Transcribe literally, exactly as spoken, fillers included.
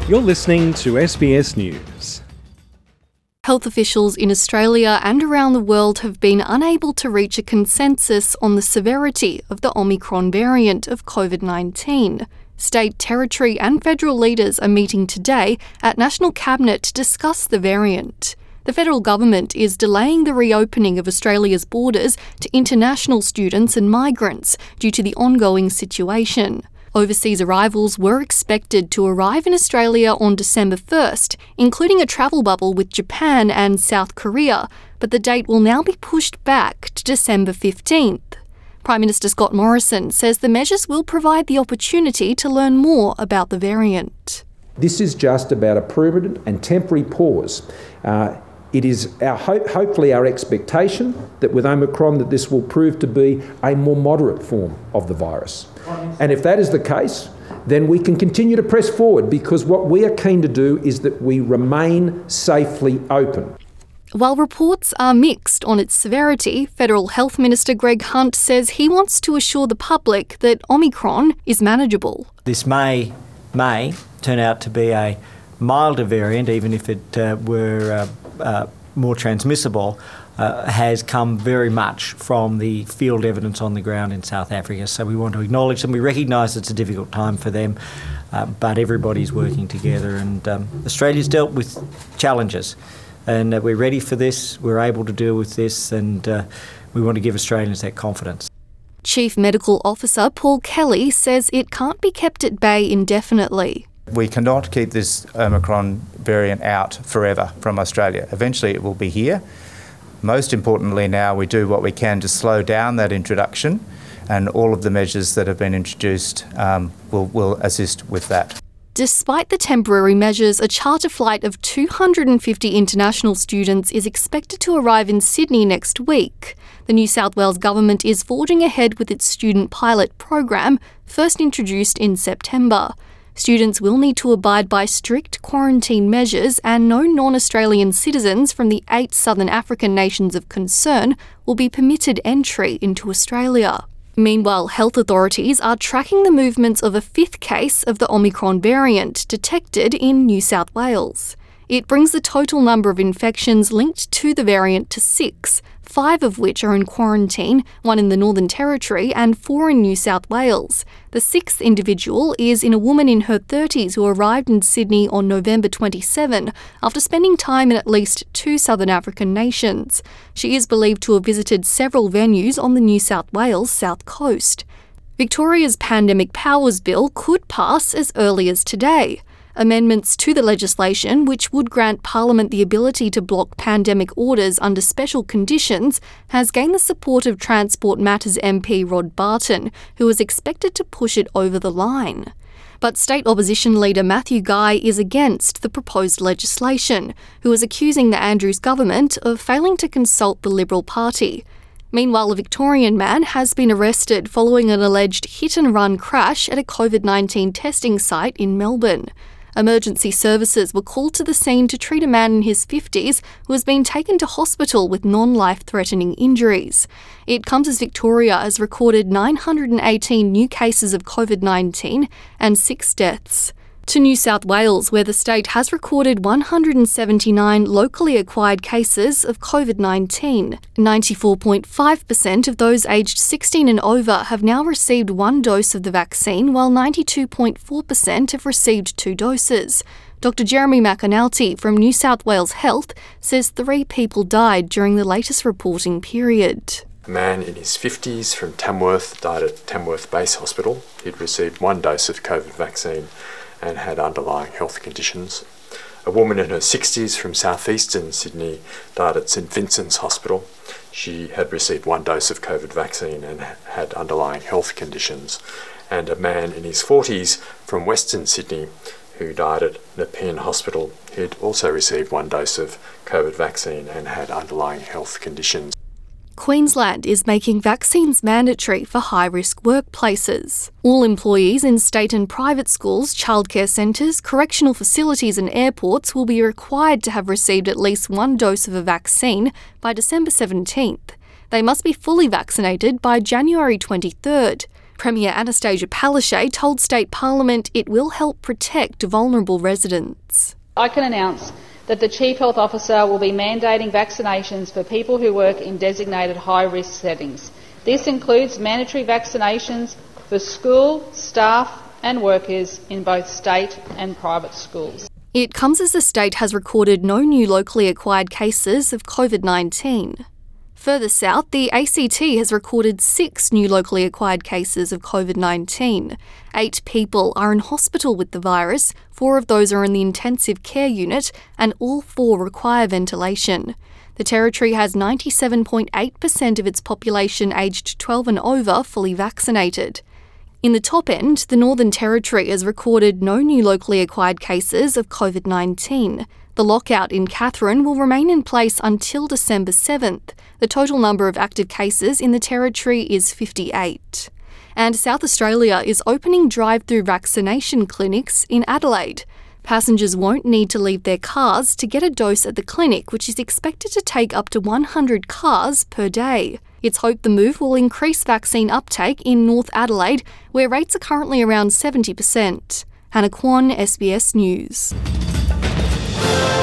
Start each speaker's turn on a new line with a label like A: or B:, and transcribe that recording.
A: You're listening to S B S News.
B: Health officials in Australia and around the world have been unable to reach a consensus on the severity of the Omicron variant of covid nineteen. State, territory and federal leaders are meeting today at National Cabinet to discuss the variant. The federal government is delaying the reopening of Australia's borders to international students and migrants due to the ongoing situation. Overseas arrivals were expected to arrive in Australia on December first, including a travel bubble with Japan and South Korea, but the date will now be pushed back to December fifteenth. Prime Minister Scott Morrison says the measures will provide the opportunity to learn more about the variant.
C: This is just about a permanent and temporary pause. Uh, It is our hope, hopefully our expectation that with Omicron that this will prove to be a more moderate form of the virus. And if that is the case, then we can continue to press forward, because what we are keen to do is that we remain safely open.
B: While reports are mixed on its severity, Federal Health Minister Greg Hunt says he wants to assure the public that Omicron is manageable.
D: This may, may turn out to be a milder variant, even if it uh, were uh, uh, more transmissible, uh, has come very much from the field evidence on the ground in South Africa. So we want to acknowledge them. We recognise it's a difficult time for them, uh, but everybody's working together, and um, Australia's dealt with challenges, and uh, we're ready for this. We're able to deal with this, and uh, we want to give Australians that confidence.
B: Chief Medical Officer Paul Kelly says it can't be kept at bay indefinitely.
E: We cannot keep this Omicron variant out forever from Australia. Eventually it will be here. Most importantly now, we do what we can to slow down that introduction, and all of the measures that have been introduced um, will, will assist with that.
B: Despite the temporary measures, a charter flight of two hundred fifty international students is expected to arrive in Sydney next week. The New South Wales government is forging ahead with its student pilot program, first introduced in September. Students will need to abide by strict quarantine measures, and no non-Australian citizens from the eight Southern African nations of concern will be permitted entry into Australia. Meanwhile, health authorities are tracking the movements of a fifth case of the Omicron variant detected in New South Wales. It brings the total number of infections linked to the variant to six, five of which are in quarantine, one in the Northern Territory and four in New South Wales. The sixth individual is in a woman in her thirties who arrived in Sydney on November twenty-seventh after spending time in at least two Southern African nations. She is believed to have visited several venues on the New South Wales south coast. Victoria's Pandemic Powers Bill could pass as early as today. Amendments to the legislation, which would grant Parliament the ability to block pandemic orders under special conditions, has gained the support of Transport Matters M P Rod Barton, who is expected to push it over the line. But state opposition leader Matthew Guy is against the proposed legislation, who is accusing the Andrews government of failing to consult the Liberal Party. Meanwhile, a Victorian man has been arrested following an alleged hit-and-run crash at a covid nineteen testing site in Melbourne. Emergency services were called to the scene to treat a man in his fifties who has been taken to hospital with non-life-threatening injuries. It comes as Victoria has recorded nine hundred eighteen new cases of covid nineteen and six deaths. To New South Wales, where the state has recorded one hundred seventy-nine locally acquired cases of covid nineteen. ninety-four point five percent of those aged sixteen and over have now received one dose of the vaccine, while ninety-two point four percent have received two doses. Doctor Jeremy McAnulty from New South Wales Health says three people died during the latest reporting period.
F: A man in his fifties from Tamworth died at Tamworth Base Hospital. He'd received one dose of COVID vaccine and had underlying health conditions. A woman in her sixties from southeastern Sydney died at St Vincent's Hospital. She had received one dose of COVID vaccine and had underlying health conditions. And a man in his forties from Western Sydney who died at Nepean Hospital. He'd also received one dose of COVID vaccine and had underlying health conditions.
B: Queensland is making vaccines mandatory for high-risk workplaces. All employees in state and private schools, childcare centres, correctional facilities and airports will be required to have received at least one dose of a vaccine by December seventeenth. They must be fully vaccinated by January twenty-third. Premier Anastasia Palaszczuk told State Parliament it will help protect vulnerable residents.
G: I can announce that the Chief Health Officer will be mandating vaccinations for people who work in designated high-risk settings. This includes mandatory vaccinations for school, staff and workers in both state and private schools.
B: It comes as the state has recorded no new locally acquired cases of COVID nineteen. Further south, the A C T has recorded six new locally acquired cases of COVID nineteen. Eight people are in hospital with the virus, four of those are in the intensive care unit, and all four require ventilation. The Territory has ninety-seven point eight percent of its population aged twelve and over fully vaccinated. In the top end, the Northern Territory has recorded no new locally acquired cases of COVID nineteen. The lockout in Katherine will remain in place until December seventh. The total number of active cases in the Territory is fifty-eight. And South Australia is opening drive-through vaccination clinics in Adelaide. Passengers won't need to leave their cars to get a dose at the clinic, which is expected to take up to one hundred cars per day. It's hoped the move will increase vaccine uptake in North Adelaide, where rates are currently around seventy percent. Hannah Kwan, S B S News.